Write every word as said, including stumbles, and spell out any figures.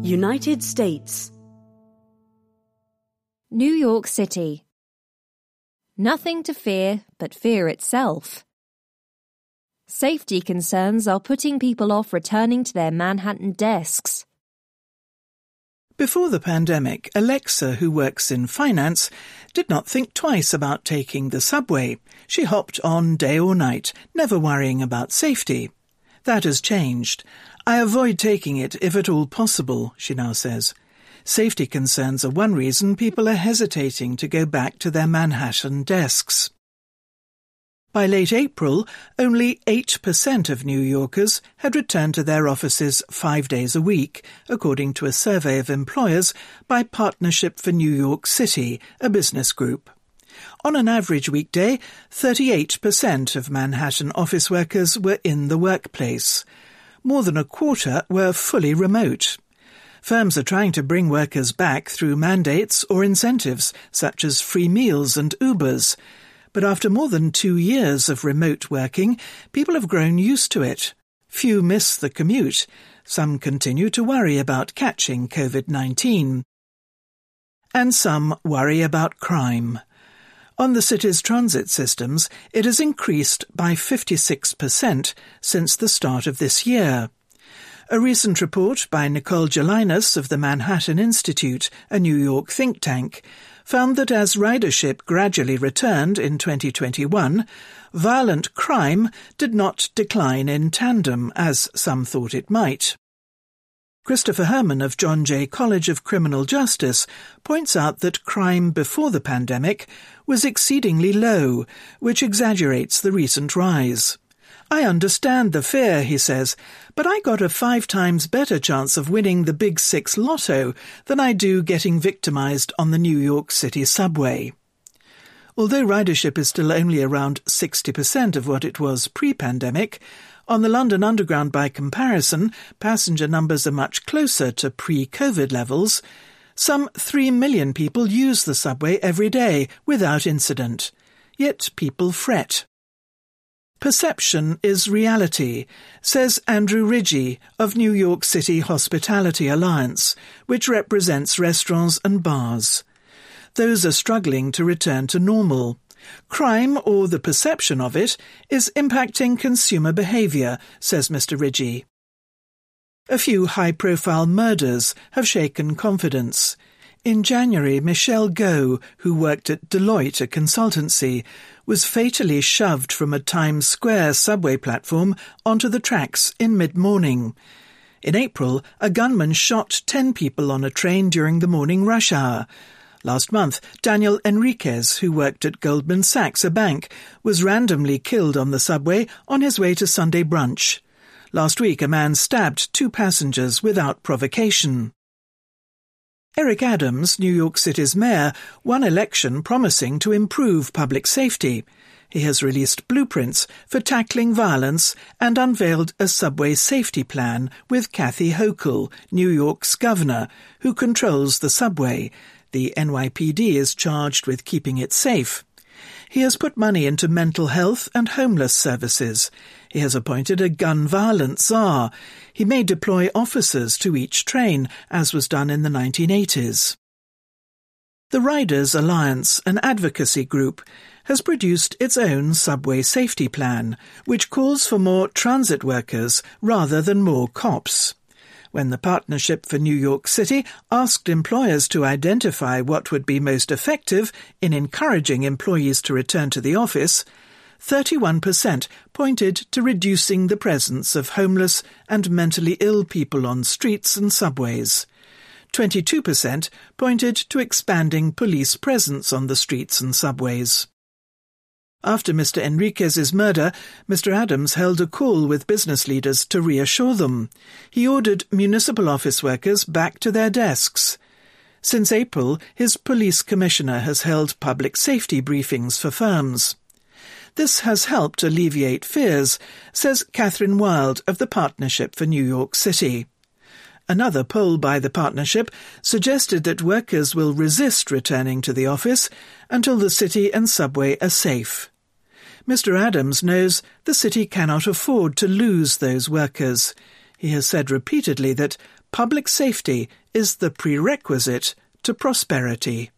United States. New York City. Nothing to fear but fear itself. Safety concerns are putting people off returning to their Manhattan desks. Before the pandemic, Alexa, who works in finance, did not think twice about taking the subway. She hopped on day or night, never worrying about safety. That has changed. I avoid taking it if at all possible, she now says. Safety concerns are one reason people are hesitating to go back to their Manhattan desks. By late April, only eight percent of New Yorkers had returned to their offices five days a week, according to a survey of employers by Partnership for New York City, a business group. On an average weekday, thirty-eight percent of Manhattan office workers were in the workplace. More than a quarter were fully remote. Firms are trying to bring workers back through mandates or incentives, such as free meals and Ubers. But after more than two years of remote working, people have grown used to it. Few miss the commute. Some continue to worry about catching COVID nineteen. And some worry about crime. On the city's transit systems, it has increased by fifty-six percent since the start of this year. A recent report by Nicole Gelinas of the Manhattan Institute, a New York think tank, found that as ridership gradually returned in twenty twenty-one, violent crime did not decline in tandem, as some thought it might. Christopher Herman of John Jay College of Criminal Justice points out that crime before the pandemic was exceedingly low, which exaggerates the recent rise. I understand the fear, he says, but I got a five times better chance of winning the Big Six Lotto than I do getting victimized on the New York City subway. Although ridership is still only around sixty percent of what it was pre-pandemic, on the London Underground by comparison, passenger numbers are much closer to pre-COVID levels. Some three million people use the subway every day without incident. Yet people fret. Perception is reality, says Andrew Ridgey of New York City Hospitality Alliance, which represents restaurants and bars. Those are struggling to return to normal. Crime, or the perception of it, is impacting consumer behaviour, says Mister Ridgey. A few high-profile murders have shaken confidence. In January, Michelle Goh, who worked at Deloitte, a consultancy, was fatally shoved from a Times Square subway platform onto the tracks in mid-morning. In April, a gunman shot ten people on a train during the morning rush hour. Last month, Daniel Enriquez, who worked at Goldman Sachs, a bank, was randomly killed on the subway on his way to Sunday brunch. Last week, a man stabbed two passengers without provocation. Eric Adams, New York City's mayor, won election promising to improve public safety. He has released blueprints for tackling violence and unveiled a subway safety plan with Kathy Hochul, New York's governor, who controls the subway. The N Y P D is charged with keeping it safe. He has put money into mental health and homeless services. He has appointed a gun violence czar. He may deploy officers to each train, as was done in the nineteen eighties. The Riders Alliance, an advocacy group, has produced its own subway safety plan, which calls for more transit workers rather than more cops. When the Partnership for New York City asked employers to identify what would be most effective in encouraging employees to return to the office, thirty-one percent pointed to reducing the presence of homeless and mentally ill people on streets and subways. twenty-two percent pointed to expanding police presence on the streets and subways. After Mister Enriquez's murder, Mister Adams held a call with business leaders to reassure them. He ordered municipal office workers back to their desks. Since April, his police commissioner has held public safety briefings for firms. This has helped alleviate fears, says Catherine Wild of the Partnership for New York City. Another poll by the partnership suggested that workers will resist returning to the office until the city and subway are safe. Mister Adams knows the city cannot afford to lose those workers. He has said repeatedly that public safety is the prerequisite to prosperity.